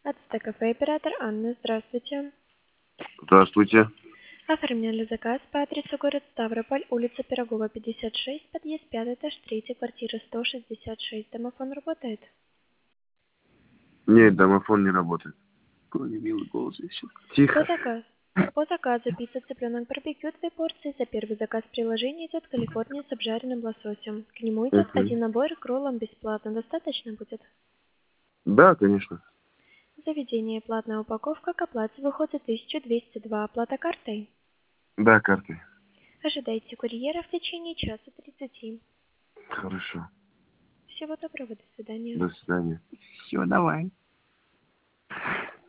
АЦТ кафе, оператор Анна, здравствуйте. Здравствуйте. Оформляли заказ по адресу город Ставрополь, улица Пирогова, 56, подъезд 5, этаж 3, квартира 166. Домофон работает? Нет, домофон не работает. Какой милый голос еще. Тихо. По заказу пицца цыпленок барбекю 2 порции. За первый заказ в приложении идет Калифорния с обжаренным лососем. К нему идет один набор к роллам бесплатно. Достаточно будет? Да, конечно. Заведение платная упаковка к оплате выходит 1202. Оплата картой? Да, картой. Ожидайте курьера в течение часа 30. Хорошо. Всего доброго, до свидания. До свидания. Все, давай.